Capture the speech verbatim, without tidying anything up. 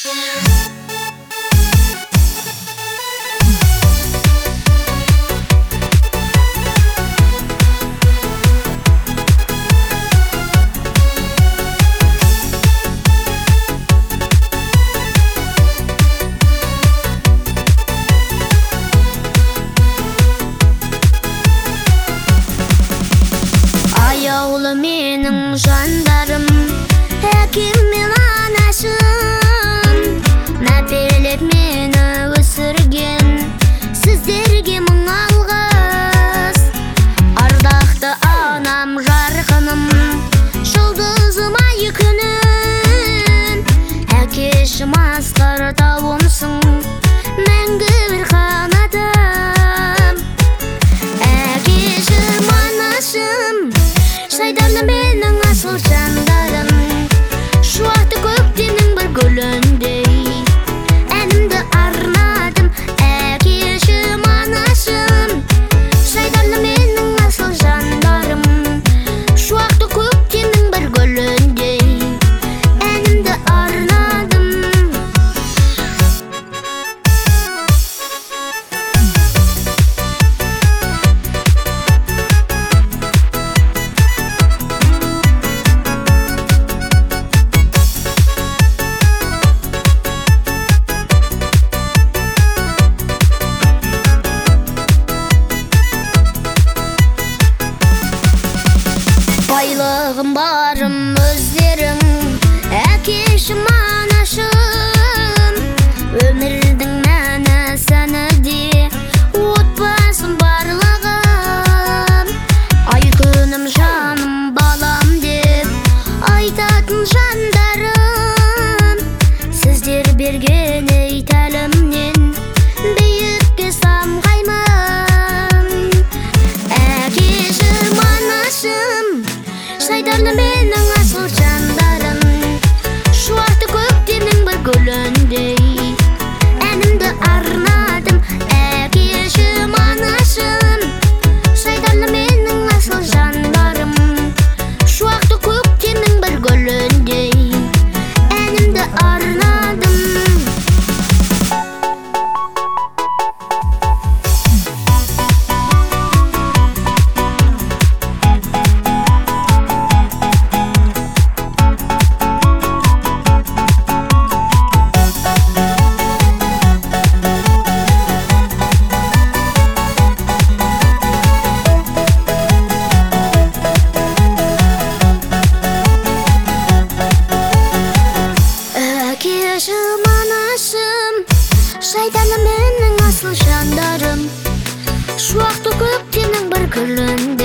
Аяулы менің жандарым, әкем мен анашым, мәпелеп мені өсірген сіздерге мың алғыс. Ардақты анам, жарқыным, жұлдызым, ай күнім, әкешім асқар тауымсың, мәңгі бір қанатым. Әкешім, анашым, шайдарлы менің асыл жандарым, шуақты көктемнің бір гүліндей әнімді арнадым. Әкешім, анашым, шайдарлы менің асыл жандарым, шуақты көктемнің бір гүліндей әнімді арнадым. Байлығым барым өздерің, әкешім, анашым, өмірдің мәні сәні де отбасым барлығым. Ай күнім, жаным, балам деп айтатын жандарым, сіздер берген ей тәлімнен биікке самғаймын. Әкешім, анашым, шайдарлы менің асыл жандарым, шуақты көктемнің бір гүліндей әнімді арнадым. Әкешім, анашым, шайдарлы менің асыл жандарым, шуақты көктемнің бір гүліндей әнімді арнадым. Әкешім, анашым, шайдарлы менің асыл жандарым, шуақты көктемнің бір гүлін